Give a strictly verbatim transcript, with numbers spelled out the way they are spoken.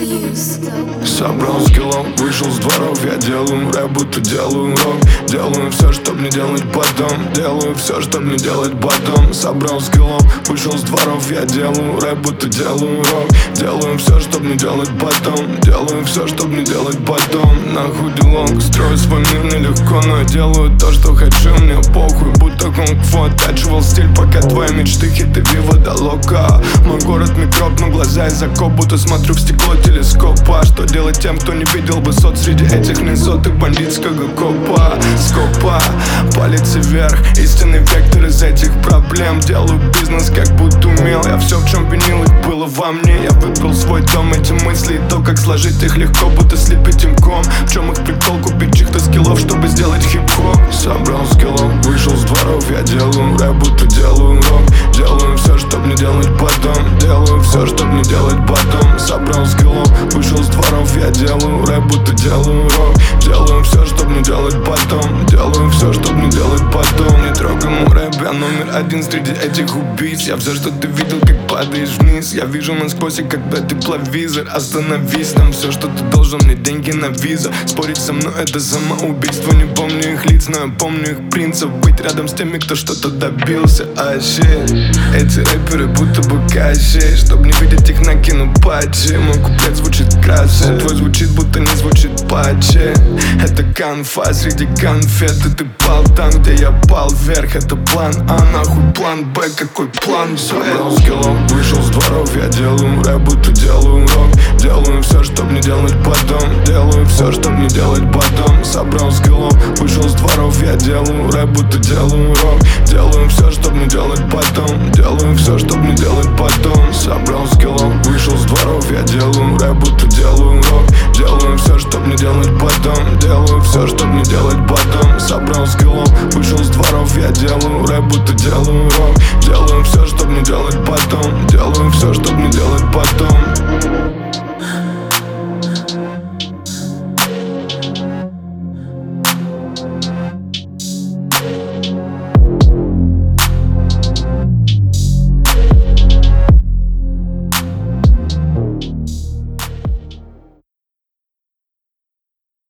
Собрал скиллом, вышел с дворов. Я делаю рэп, будто делаю рок. Делаю все, чтоб не делать потом. Делаю все, чтоб не делать потом. Собрал скиллом, вышел с дворов. Я делаю рэп, будто делаю рок. Делаю все, чтоб не делать потом. Делаю все, чтоб не делать потом. Нахуй делонг, строю свой мир нелегко, но я делаю то, что хочу, мне похуй. Будто кунг-фу оттачивал стиль, пока твои мечты хиты вива до лока. Мой город микроб, но глаза из окоп, будто смотрю в стекло телескопа. Что делать тем, кто не видел высот среди этих несотых бандитского копа? Скопа, палец вверх, истинный вектор из этих проблем. Делаю бизнес, как будто умел. Я все, в чем винил, их было во мне. Я выбрал свой дом, эти мысли и то, как сложить их легко, будто слепить им ком. В чем их прикол? Купить чьих-то скиллов, чтобы сделать хип-хоп. Собрал скиллов, вышел с дворов. Я делаю рэп, будто делаю рок. Делаю все, чтоб не делать потом. Делаю все, чтоб не делать потом. Собрал скиллов, вышел с дворов. Я делаю рэп, будто делаю рок. Делаю все, чтоб не делать потом. Делаю все, чтоб не делать потом. Не трогай мой рэп, я номер один среди этих убийц. Я все, что ты видел, как падаешь вниз. Я вижу насквозь, и когда тепловизор. Остановись, там все, что ты должен, мне деньги на визу. Спорить со мной это самоубийство. Не помню их лиц, но я помню их принцип. Быть рядом с теми, кто что-то добился. А shit, эти рэперы будто бы кащи. Чтоб не видеть их, накину патчи. Мой куплет звучит краше, твой звучит, будто не звучит патчи. Это конфа среди конфет. И ты пал там, где я пал вверх. Это план А, нахуй план Б, какой план Б? Собрал скиллов, вышел с дворов. Я делаю рэп, будто делаю рок. Делаю все, чтоб не делать потом. Делаю все, чтоб не делать потом. Собрал скиллов, вышел с дворов. Я делаю рэп, будто делаю рок. Делаю все, чтоб не делать потом. Делаю все, чтоб не делать потом. Собрал скиллов, вышел с дворов. Я делаю рэп, будто делаю рок. Делаю все, чтоб не делать потом. Делаю все, чтоб не делать потом. Собрал скиллов, вышел с дворов. Я делаю рэп, будто делаю рок. Делаю все, чтоб не делать потом.